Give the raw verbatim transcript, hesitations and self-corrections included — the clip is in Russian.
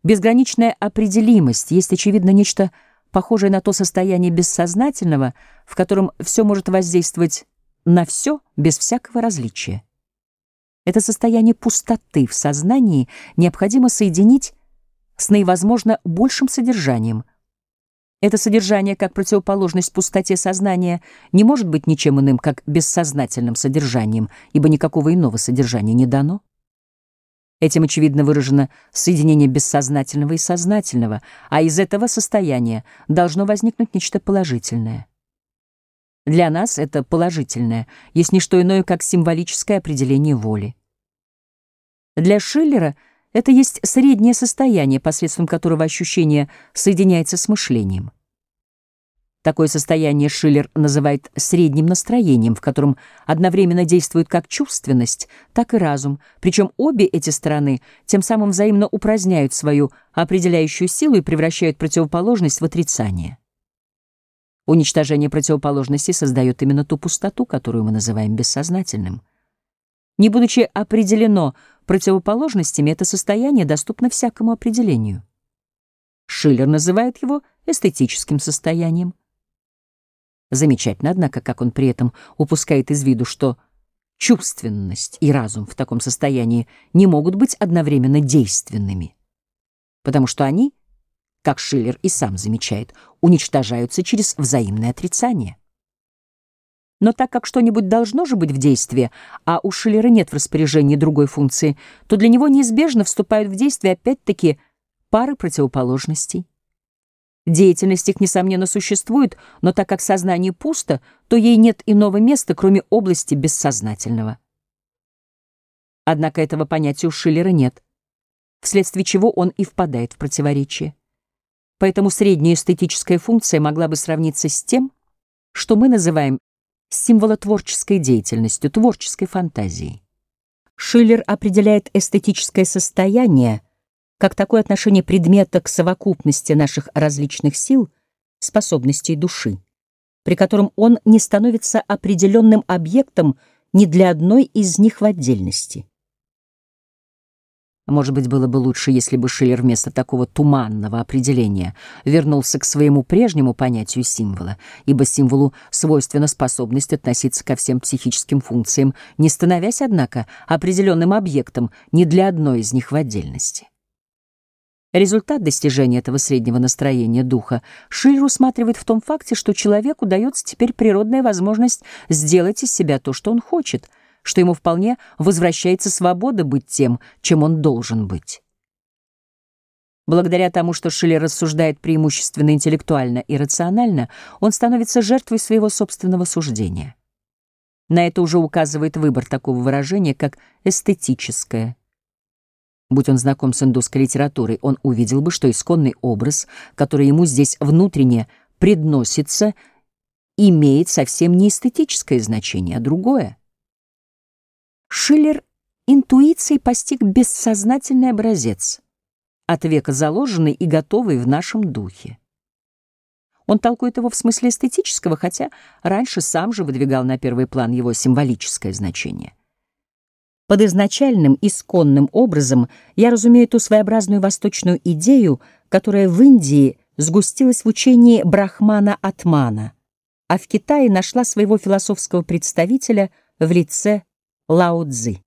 Безграничная определимость есть, очевидно, нечто похожее на то состояние бессознательного, в котором все может воздействовать на все без всякого различия. Это состояние пустоты в сознании необходимо соединить с наивозможно большим содержанием. Это содержание, как противоположность пустоте сознания, не может быть ничем иным, как бессознательным содержанием, ибо никакого иного содержания не дано. Этим, очевидно, выражено соединение бессознательного и сознательного, а из этого состояния должно возникнуть нечто положительное. Для нас это положительное есть не что иное, как символическое определение воли. Для Шиллера это есть среднее состояние, посредством которого ощущение соединяется с мышлением. Такое состояние Шиллер называет средним настроением, в котором одновременно действует как чувственность, так и разум, причем обе эти стороны тем самым взаимно упраздняют свою определяющую силу и превращают противоположность в отрицание. Уничтожение противоположности создает именно ту пустоту, которую мы называем бессознательным. Не будучи определено противоположностями, это состояние доступно всякому определению. Шиллер называет его эстетическим состоянием. Замечательно, однако, как он при этом упускает из виду, что чувственность и разум в таком состоянии не могут быть одновременно действенными, потому что они, как Шиллер и сам замечает, уничтожаются через взаимное отрицание. Но так как что-нибудь должно же быть в действии, а у Шиллера нет в распоряжении другой функции, то для него неизбежно вступают в действие опять-таки пары противоположностей. Деятельность их, несомненно, существует, но так как сознание пусто, то ей нет иного места, кроме области бессознательного. Однако этого понятия у Шиллера нет, вследствие чего он и впадает в противоречие. Поэтому средняя эстетическая функция могла бы сравниться с тем, что мы называем символотворческой деятельностью, творческой фантазией. Шиллер определяет эстетическое состояние как такое отношение предмета к совокупности наших различных сил, способностей души, при котором он не становится определенным объектом ни для одной из них в отдельности. Может быть, было бы лучше, если бы Шиллер вместо такого туманного определения вернулся к своему прежнему понятию символа, ибо символу свойственна способность относиться ко всем психическим функциям, не становясь, однако, определенным объектом ни для одной из них в отдельности. Результат достижения этого среднего настроения духа Шиллер усматривает в том факте, что человеку дается теперь природная возможность сделать из себя то, что он хочет, что ему вполне возвращается свобода быть тем, чем он должен быть. Благодаря тому, что Шиллер рассуждает преимущественно интеллектуально и рационально, он становится жертвой своего собственного суждения. На это уже указывает выбор такого выражения, как эстетическое. Будь он знаком с индусской литературой, он увидел бы, что исконный образ, который ему здесь внутренне предносится, имеет совсем не эстетическое значение, а другое. Шиллер интуицией постиг бессознательный образец, от века заложенный и готовый в нашем духе. Он толкует его в смысле эстетического, хотя раньше сам же выдвигал на первый план его символическое значение. Под изначальным исконным образом я разумею ту своеобразную восточную идею, которая в Индии сгустилась в учении Брахмана-Атмана, а в Китае нашла своего философского представителя в лице Лао Цзы.